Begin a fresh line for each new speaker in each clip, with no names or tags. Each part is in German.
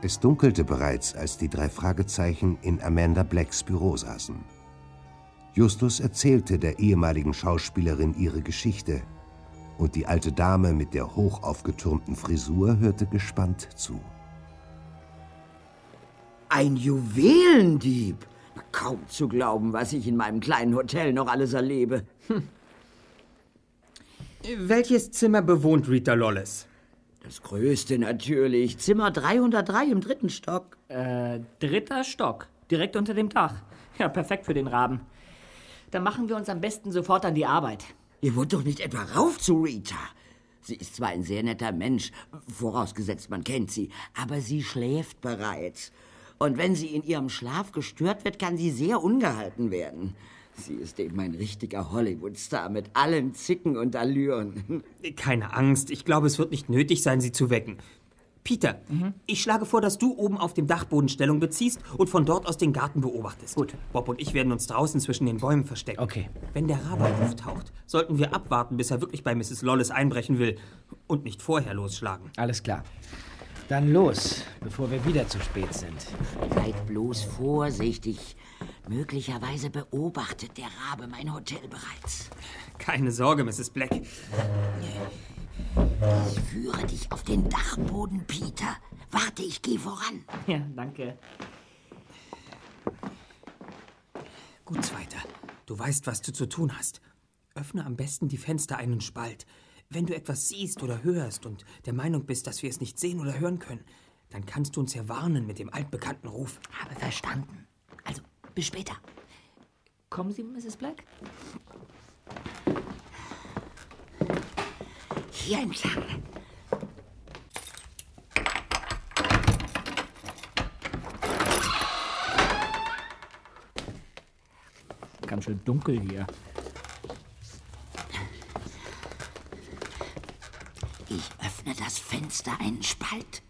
Es dunkelte bereits, als die 3 Fragezeichen in Amanda Blacks Büro saßen. Justus erzählte der ehemaligen Schauspielerin ihre Geschichte und die alte Dame mit der hoch aufgetürmten Frisur hörte gespannt zu.
Ein Juwelendieb! Kaum zu glauben, was ich in meinem kleinen Hotel noch alles erlebe.
Welches Zimmer bewohnt Rita Lawless?
Das größte natürlich. Zimmer 303 im 3. Stock.
3. Stock. Direkt unter dem Dach. Ja, perfekt für den Raben. Dann machen wir uns am besten sofort an die Arbeit.
Ihr wollt doch nicht etwa rauf zu Rita. Sie ist zwar ein sehr netter Mensch, vorausgesetzt man kennt sie, aber sie schläft bereits. Und wenn sie in ihrem Schlaf gestört wird, kann sie sehr ungehalten werden. Sie ist eben ein richtiger Hollywood-Star mit allen Zicken und Allüren.
Keine Angst, ich glaube, es wird nicht nötig sein, sie zu wecken. Peter, ich schlage vor, dass du oben auf dem Dachboden Stellung beziehst und von dort aus den Garten beobachtest.
Gut.
Bob und ich werden uns draußen zwischen den Bäumen verstecken.
Okay.
Wenn der Rabe auftaucht, sollten wir abwarten, bis er wirklich bei Mrs. Lawless einbrechen will und nicht vorher losschlagen.
Alles klar. Dann los, bevor wir wieder zu spät sind.
Seid bloß vorsichtig. Möglicherweise beobachtet der Rabe mein Hotel bereits.
Keine Sorge, Mrs. Black.
Ich führe dich auf den Dachboden, Peter. Warte, ich gehe voran.
Ja, danke.
Gut, Zweiter. Du weißt, was du zu tun hast. Öffne am besten die Fenster einen Spalt. Wenn du etwas siehst oder hörst und der Meinung bist, dass wir es nicht sehen oder hören können, dann kannst du uns ja warnen mit dem altbekannten Ruf.
Habe verstanden. Also, bis später.
Kommen Sie, Mrs. Black?
Hier entlang.
Ganz schön dunkel hier.
Ich öffne das Fenster einen Spalt.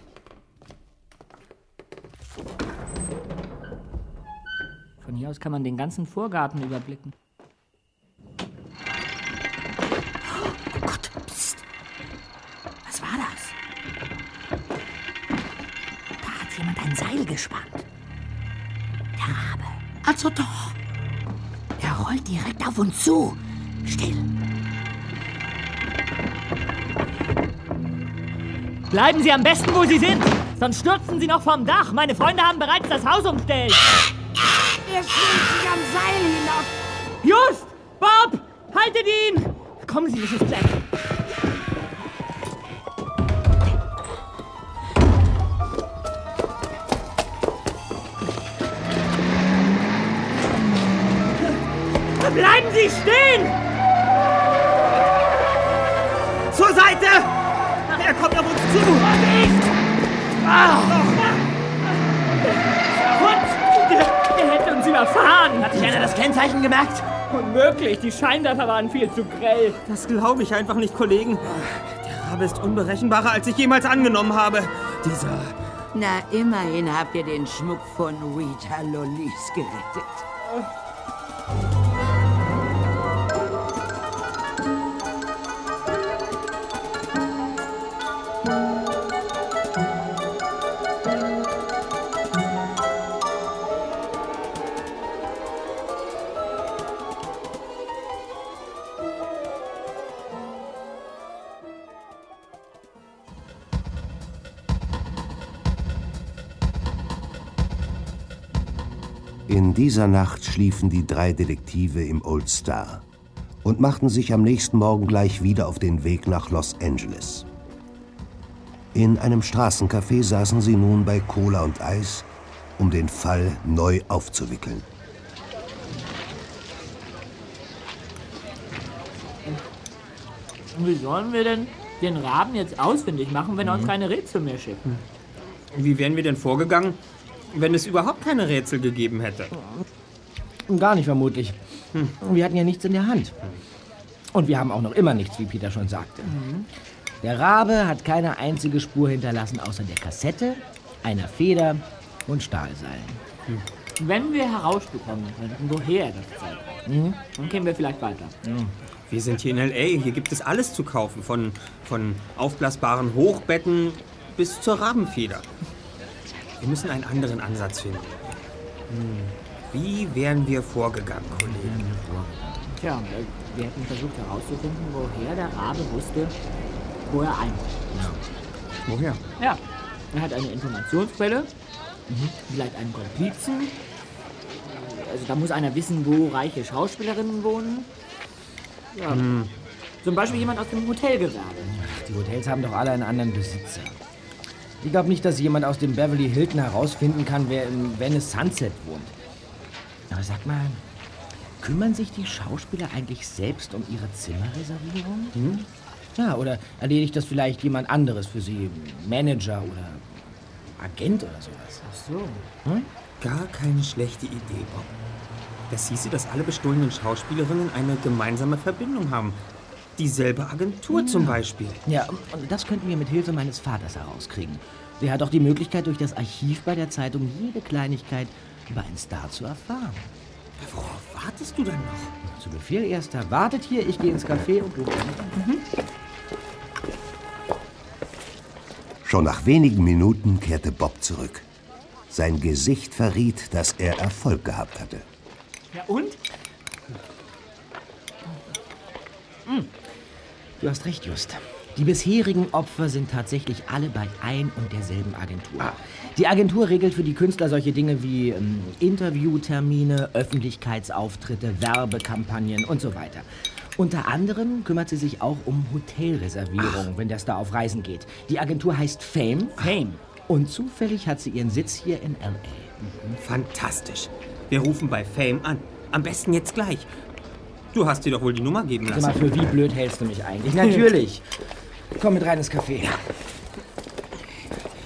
Von hier aus kann man den ganzen Vorgarten überblicken.
Oh Gott, psst. Was war das? Da hat jemand ein Seil gespannt. Der Rabe. Also doch. Er rollt direkt auf uns zu. Still.
Bleiben Sie am besten, wo Sie sind, sonst stürzen Sie noch vom Dach. Meine Freunde haben bereits das Haus umstellt.
Er schwingt sich am Seil hinab.
Just! Bob! Haltet ihn! Kommen Sie, Mrs. Black. Bleiben Sie stehen!
Zur Seite! Er kommt auf uns zu!
Der hätte uns überfahren!
Hat sich einer das Kennzeichen gemerkt?
Unmöglich, die Scheinwerfer waren viel zu grell.
Das glaube ich einfach nicht, Kollegen. Der Rabe ist unberechenbarer, als ich jemals angenommen habe. Dieser...
Na, immerhin habt ihr den Schmuck von Rita Lawless gerettet.
In dieser Nacht schliefen die 3 Detektive im Old Star und machten sich am nächsten Morgen gleich wieder auf den Weg nach Los Angeles. In einem Straßencafé saßen sie nun bei Cola und Eis, um den Fall neu aufzuwickeln.
Wie sollen wir denn den Raben jetzt ausfindig machen, wenn er uns keine Rätsel mehr schickt?
Wie wären wir denn vorgegangen, wenn es überhaupt keine Rätsel gegeben hätte?
Gar nicht vermutlich. Wir hatten ja nichts in der Hand. Und wir haben auch noch immer nichts, wie Peter schon sagte. Der Rabe hat keine einzige Spur hinterlassen, außer der Kassette, einer Feder und Stahlseilen.
Wenn wir herausbekommen könnten, woher das Zeug kommt, dann kämen wir vielleicht weiter.
Wir sind hier in L.A., hier gibt es alles zu kaufen, von aufblasbaren Hochbetten bis zur Rabenfeder. Wir müssen einen anderen Ansatz finden. Wie wären wir vorgegangen, Kollege?
Tja, wir hätten versucht herauszufinden, woher der Rabe wusste, wo er einkommt.
Woher?
Ja, er hat eine Informationsquelle, vielleicht einen Komplizen. Also da muss einer wissen, wo reiche Schauspielerinnen wohnen. Ja. Zum Beispiel jemand aus dem Hotelgewerbe.
Die Hotels haben doch alle einen anderen Besitzer. Ich glaube nicht, dass jemand aus dem Beverly Hilton herausfinden kann, wer im Venice Sunset wohnt. Aber sag mal, kümmern sich die Schauspieler eigentlich selbst um ihre Zimmerreservierung? Ja, oder erledigt das vielleicht jemand anderes für sie? Manager oder Agent oder sowas?
Ach so.
Gar keine schlechte Idee, Bob. Das hieße, dass alle bestohlenen Schauspielerinnen eine gemeinsame Verbindung haben. Dieselbe Agentur zum Beispiel.
Ja, und das könnten wir mit Hilfe meines Vaters herauskriegen. Der hat auch die Möglichkeit, durch das Archiv bei der Zeitung jede Kleinigkeit über einen Star zu erfahren.
Worauf wartest du dann noch?
Zu Befehl, Erster. Wartet hier, ich gehe ins Café und rufe an.
Schon nach wenigen Minuten kehrte Bob zurück. Sein Gesicht verriet, dass er Erfolg gehabt hatte.
Ja und?
Du hast recht, Just. Die bisherigen Opfer sind tatsächlich alle bei ein und derselben Agentur. Die Agentur regelt für die Künstler solche Dinge wie Interviewtermine, Öffentlichkeitsauftritte, Werbekampagnen und so weiter. Unter anderem kümmert sie sich auch um Hotelreservierungen, wenn der Star auf Reisen geht. Die Agentur heißt Fame. Und zufällig hat sie ihren Sitz hier in L.A.
Fantastisch. Wir rufen bei Fame an. Am besten jetzt gleich. Du hast dir doch wohl die Nummer geben lassen.
Sag mal, für wie blöd hältst du mich eigentlich? Natürlich. Komm mit rein ins Café.